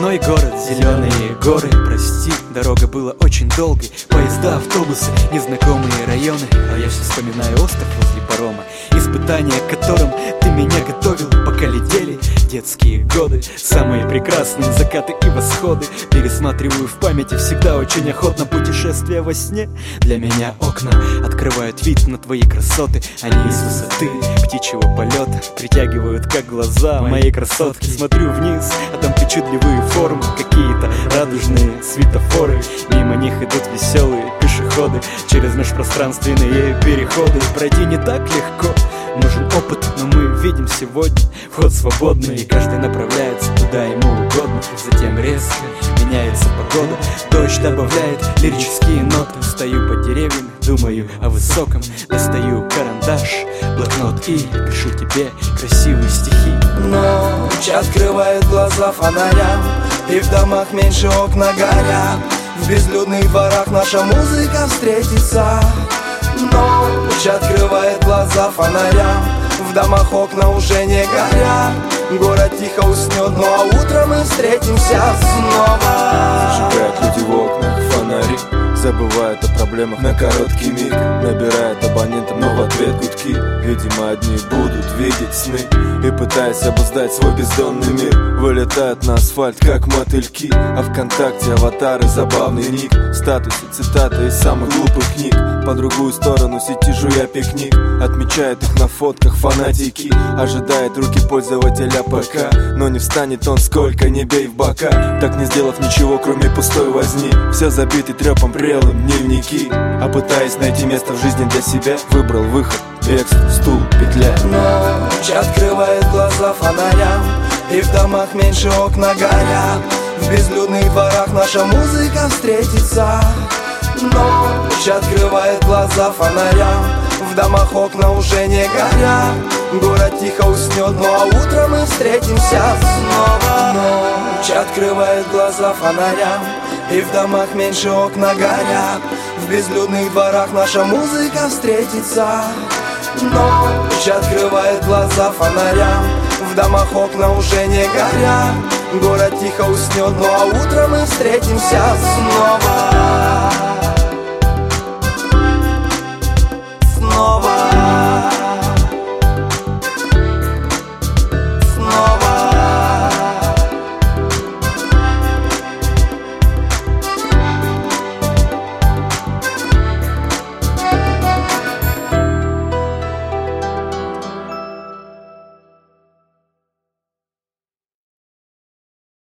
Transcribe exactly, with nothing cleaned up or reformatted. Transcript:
Родной город, зеленые горы. Прости, дорога была очень долгой. Поезда, автобусы, незнакомые районы. А я все вспоминаю остров возле парома, испытания, к которым ты меня готовил, пока летели детские годы. Самые прекрасные закаты и восходы пересматриваю в памяти всегда очень охотно. Путешествия во сне для меня окна открывают вид на твои красоты. Они из высоты птичьего полета притягивают как глаза моей красотки. Смотрю вниз, а там причудливые формы, какие-то радужные светофоры. Мимо них идут веселые пешеходы через межпространственные переходы. Пройти не так легко, нужен опыт, но мы видим сегодня вход свободный, и каждый направляется куда ему угодно. Затем резко меняется погода, дождь добавляет лирические ноты. Стою под деревьями, думаю о высоком, достаю карандаш, блокнот и пишу тебе красивые стихи. Ночь открывает глаза фонарям, и в домах меньше окна горят. В безлюдных дворах наша музыка встретится. Ночь открывает глаза фонарям, в домах окна уже не горят. Город тихо уснет, ну а утром мы встретимся снова. Зажигают люди в окнах фонари, забывают о проблемах на короткий миг. Набирают абонентам, но в ответ гудки. Видимо, одни будут видеть сны, и пытаясь обуздать свой бездонный мир, вылетают на асфальт, как мотыльки. А ВКонтакте аватары, забавный ник, в статусе цитаты из самых глупых книг. По другую сторону сети жуя пикник, отмечают их на фотках фанатики. Ожидает руки пользователя ПК, но не встанет он, сколько не бей в бока, так не сделав ничего, кроме пустой возни. Все забиты трепом прелым дневники, а пытаясь найти место в жизни для себя, выбрал выход, бегство, стул, петля. Ночь открывает глаза фонарям, и в домах меньше окна горят. В безлюдных дворах наша музыка встретится. Ночь открывает глаза фонарям, в домах окна уже не горят. Город тихо уснет, ну а утром мы встретимся снова. Ночь открывает глаза фонарям, и в домах меньше окна горят. В безлюдных дворах наша музыка встретится. Ночь открывает глаза фонарям, в домах окна уже не горят. Город тихо уснет, ну а утром мы встретимся снова.